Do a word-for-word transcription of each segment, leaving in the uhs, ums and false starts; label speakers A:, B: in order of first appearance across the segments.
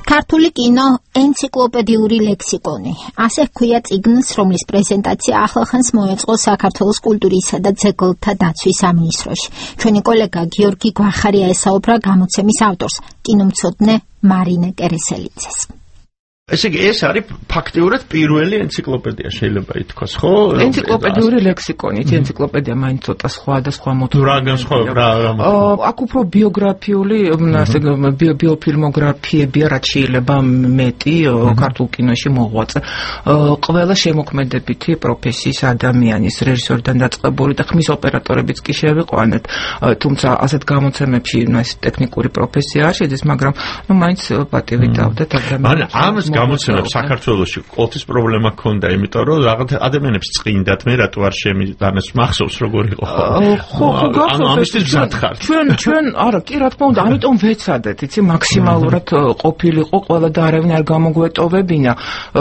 A: ქართული კინო ენციკლოპედიური ლექსიკონი. ასე ჰქვია წიგნს, რომლის პრეზენტაცია ახლახანს მოეწყო საქართველოს კულტურისა და ძეგლთა დაცვის სამინისტროში. ჩვენი კოლეგა გიორგი გვახარია ესაუბრა გამოცემის ავტორს, კინომცოდნე მარინე კერესელიძეს.
B: ესე იგი ეს არის ფაქტიურად პირველი ენციკლოპედია შეიძლება ითქვას, ხო?
C: ენციკლოპედიური ლექსიკონი, ენციკლოპედია მაინც ცოტა სხვა და სხვა მოტივი.
B: რა განსხვავება რა?
C: აქ უფრო ბიოგრაფიული, ასე ბიოფილმოგრაფიებია, რაც შეიძლება მეტი ქართულ კინოში მოღვაწე. ყველა შემოქმედებითი პროფესიის ადამიანის, რეჟისორიდან დაწყებული და ხმის ოპერატორებიც კი შევიყვანეთ. თუმცა ასეთ გამოცემებში ეს ტექნიკური პროფესია არ შედის, მაგრამ ნუ მაინც პატივი დავდეთ ადამიანებს. გამოცემებს საქართველოში ყოველთვის პრობლემა ჰქონდა, იმიტომ რომ რაღაც ადამიანებს წინდათ მე რატო არ შემიდანეს მახსოვს როგორ იყო. ხო, ხო,
B: ამისთვის მზად ხარ.
C: ჩვენ ჩვენ არა, კი რა თქმა უნდა, ამიტომ ვეცადეთ, იცი, მაქსიმალურად ყოფილიყო ყველა და არავინ არ გამოგვეტოვებინა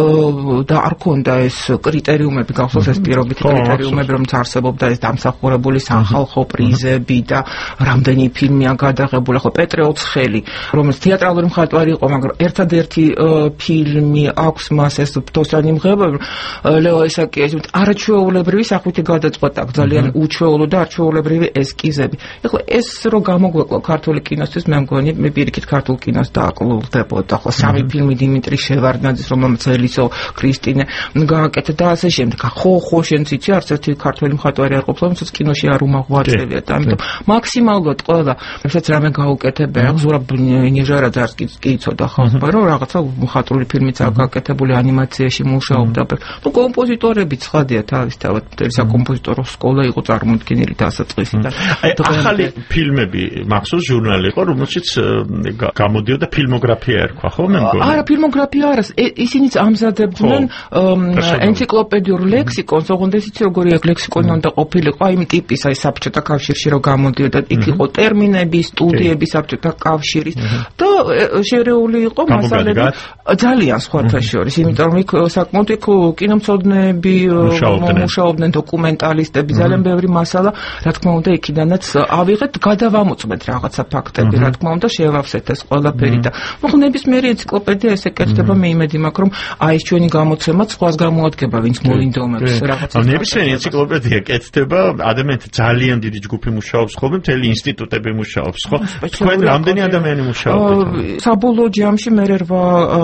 C: და არ ქონდა ეს კრიტერიუმები, გახსოვს ეს პირობითი კრიტერიუმები, რომ არსებობდა ეს დამსახურებული სახალხო პრიზები და რამდენი ფილმია გადაღებული, ხო, პეტრე ოცხელი, რომელიც თეატრალური მხატვარი იყო, მაგრამ ერთადერთი ფილმი აქვს მას ეს თოსანი მღებები, ლეო ისაკიას არაჩვეულებრივი სახვითი გადაწყვეტა, ძალიან უჩვეულო და არჩვეულებრივი ესკიზები. ეხლა ეს რო გამოგვეკლო ქართული კინოსთვის, მე მგონი მე პირიქით ქართულ კინოს დააკლოვდებოდა. ხო, სამი ფილმი დიმიტრი შევარდნაძის, რომელმაც ელისო ქრისტინე გააკეთა და ასე შემდეგ. ხო, ხო, შენც იცი, არც ერთი ქართველი მხატვარი არ ყოფილა, რომელსაც კინოში არ უმოღვაწეებია. ამიტომ მაქსიმალურად ყველა, რასაც რამე გაუკეთებია, ზურაბ ნიჟარაძე არც კი იცოდა ხალხმა, რომ რაღაცა მხატვრული ფილმიც აკეთებული ანიმაციაში მუშაობდა. ნუ კომპოზიტორები ცხადია თავისთავად, საკომპოზიტორო სკოლა იყო წარმოდგენილი დასაწყისიდან.
B: აი ახალი ფილმები მახსოვს ჟურნალი იყო, რომელშიც გამოდიოდა ფილმოგრაფია ერქვა, ხო მე მგონი?
C: არა, ფილმოგრაფია არა, ისინიც ამზადებდნენ ენციკლოპედიურ ლექსიკონს, ოღონდ ეს იცი როგორი ლექსიკონი უნდა ყოფილიყო, აი იმ ტიპის, აი საბჭოთა კავშირში რო გამოდიოდა, იქ იყო ტერმინები, სტუდიები საბჭოთა კავშირის და შერეული იყო მასალები. ძალიან სხვათა შორის, იმიტომ რომ იქ საკმაოდ იქ კინომცოდნეები მუშაობდნენ, დოკუმენტალისტები, ძალიან ბევრი მასალა, რა თქმა უნდა, იქიდანაც ავიღეთ, გადავამოწმეთ რაღაცა ფაქტები, რა თქმა უნდა, შევავსეთ ეს ყველაფერი და ნუ ნებისმიერი ენციკლოპედია ესე კეთდება, მე იმედი მაქვს, რომ აი ეს ჩვენი გამოცემაც სხვას გამოადგება, ვინც მოინდომებს რაღაცა.
B: ნებისმიერი ენციკლოპედია კეთდება, ადამიანთა ძალიან დიდი ჯგუფი მუშაობს ხოლმე, მთელი ინსტიტუტები მუშაობს, ხო? თქვენ რამდენი ადამიანი მუშაობთ?
C: საბოლოო ჯამში მე რვა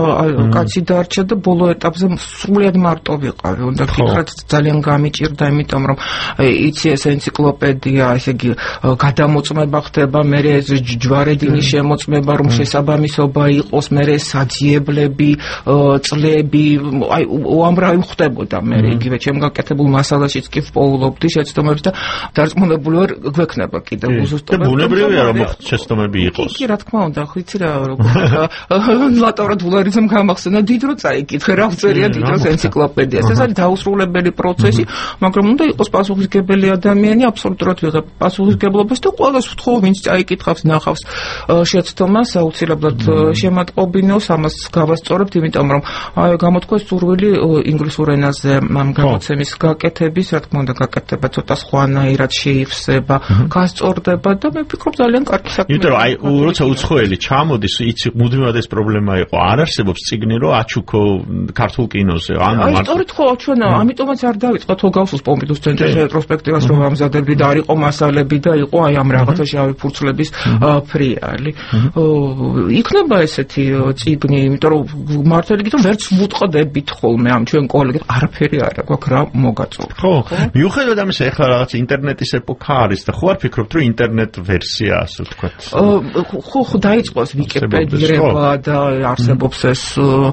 C: კაცი დარჩა და ბოლო ეტაპზე სრულიად მარტო ვიყავი. უნდა ვფიქროთ, ძალიან გამიჭირდა, იმიტომ რომ იცი ეს ენციკლოპედია, ესე იგი გადამოწმება ხდება, მე ეს ჯვარედინის შემოწმება, რომ შესაბამისობა იყოს, მე საძიებლები, წლები, აი უამრავი ხდებოდა მე იგივე ჩემ გაკეთებულ მასალაშიც კი ვპოულობდი შეცდომებს და დარწმუნებული ვარ გვექნება კიდევ უზუსტობა.
B: და ბუნებრივია რომ შეცდომები იყოს.
C: კი, რა თქმა უნდა, ხო იცი რა როგორ ლაბორატორიამ გამახსენა დიდ რო წაიკითხე რა წერია დიდ როს ენციკლოპედიას. ეს არის დაუსრულებელი პროცესი, მაგრამ უნდა იყოს პასუხისმგებელი ადამიანი, აბსოლუტურად ვიღებ პასუხისმგებლობას და ყველას ვთხოვ, ვინც წაიკითხავს, ნახავს შეცდომას, აუცილებლად შემატყობინოს, ამას გავასწორებთ, იმიტომ რომ გამოთქვა სურვილი ინგლისურ ენაზე ამ გამოცემის გაკეთების, რა თქმა უნდა, გაკეთება ცოტა სხვანაირად შეივსება, გასწორდება და მე ვფიქრობ ძალიან კარგი საქმეა.
B: იმიტომ რომ აი როცა უცხოელი ჩამოდის, იცი მუდმივად ეს პრობლემა იყო. არ არსებობს წიგნი, რომ აჩუქო ქართულ კინოზე. ანუ
C: აი სწორედ ხო, ჩვენ ამიტომაც არ დავიწყოთ ხო გახსოვს პომპიდუს ცენტრის რეტროსპექტივას რომ ამზადებდი და არ იყო მასალები და იყო აი ამ რაღაცა შავი ფურცლების ფრიალი. იქნება ესეთი წიგნი, იმიტომ რომ მართალი გითხრა ვერც ვუტყდებით ხოლმე ამ ჩვენ კოლეგებს, არაფერი არ აქვს რა მოგაწოვრ.
B: ხო, მიუხედავად ამისა, ეხლა რაღაც ინტერნეტის ეპოქა არის და ხო არ ფიქრობთ, რომ ინტერნეტ ვერსია, ასე ვთქვათ.
C: ხო, ხო დაიწყოს ვიკიპედირება და არსებობს ეს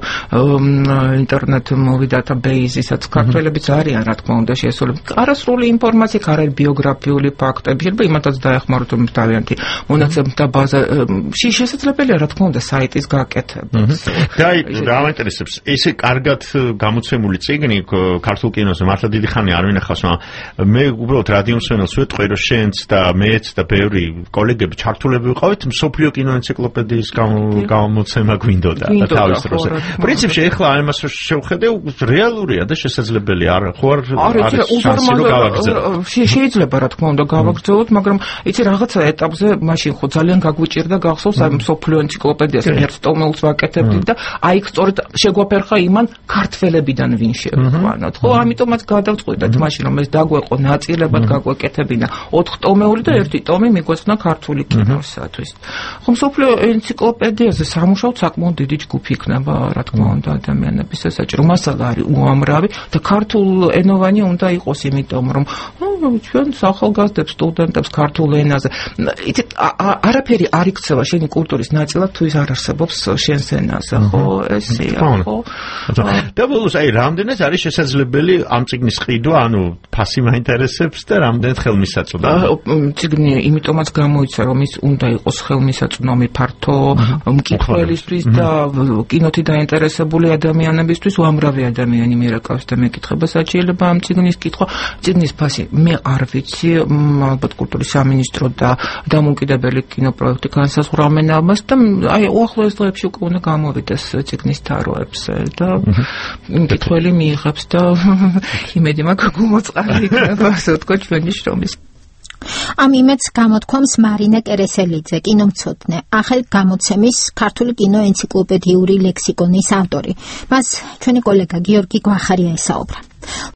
C: ინტერნეტ მოვი დატაბეიზისაც ქართველებიც არიან, რა თქმა უნდა, შეესრულებენ. არასრული ინფორმაცია, არა ბიოგრაფიული ფაქტები, შეიძლება იმათაც დაეხმაროთ, რომ თავიანთი მონაცემთა ბაზა შესაძლებელია, რა თქმა უნდა, საიტის გაკეთება.
B: და აი, რა მაინტერესებს, ესე კარგად გამოცემული წიგნი ქართულ კინოზე, მართლა დიდი ხანი არ ვინახავს, მაგრამ მე უბრალოდ რადიო მსმენელს ვეთქვი, რომ შენც და მეც და ბევრი კოლეგები ჩართულები ვიყავით მსოფლიო კინო ენციკლოპედიის გამოცემა გვინდოდა და თავის დროზე. პრინციპში ეხლა აი მას შევხედე რეალურია და შესაძლებელია არა ხო არ არის შანსი რომ გავაგრძელოთ
C: შეიძლება რა თქმა უნდა გავაგრძელოთ მაგრამ იცი რაღაცა ეტაპზე მაშინ ხო ძალიან გაგვიჭირდა გახსოვს აი მსოფლიო ენციკლოპედიას ერთ ტომელს ვაკეთებდით და აი სწორედ შეგვაფერხა იმან ქართველებიდან ვინ შევიყვანოთ ხო ამიტომაც გადავწყვიტეთ მაშინ რომ ეს დაგვეყო ნაწილებად გაგვეკეთებინა ოთხ ტომეული და ერთი ტომი მიგვეცნა ქართული კინოსათვის ხო მსოფლიო ენციკლოპედიაზე სამუშაოდ საკმაოდ დიდი ჯგუფი იქნება რა თქმა უნდა ადამიანების სასაჭირო მასალა არის უამრავი და ქართულ ენოვანი უნდა იყოს იმიტომ რომ ჩვენ ახალგაზრდებს სტუდენტებს ქართულ ენაზე იცით არაფერი არ იქცევა შენი კულტურის ნაწილად თუ ის არ არსებობს შენს ენაზე ხო ესეა ხო
B: და ბოლოს აი რამდენად არის შესაძლებელი ამ წიგნის ყიდვა ანუ ფასი მაინტერესებს და რამდენად ხელმისაწვდომი
C: წიგნი იმიტომაც გამოიცა რომ ის უნდა იყოს ხელმისაწვდომი ფართო მკითხველისთვის და კინოთი დაინტერესებული ადამიანებისთვის უამრავი ადამიანი მიერეკავს და მეკითხება საჭიროება ამ წიგნის კითხვა წიგნის ფასი მე არ ვიცი ალბათ კულტურის სამინისტრო და დამოუკიდებელი კინოპროექტი განსაზღვრავენ ამას და აი უახლოეს დღეებში უკვე უნდა გამოვიდეს წიგნის თაროებზე და მკითხველი მიიღებს და იმედი მაქვს გულმოწყალე იქნება ასე ვთქვათ ჩვენი შრომის
A: ამ იმედს გამოთქვამს მარინა კერესელიძე, კინომცოდნე, ახალ გამოცემის ქართული კინო ენციკლოპედიური ლექსიკონის ავტორი. მას ჩვენი კოლეგა გიორგი გვახარია ესაუბრა.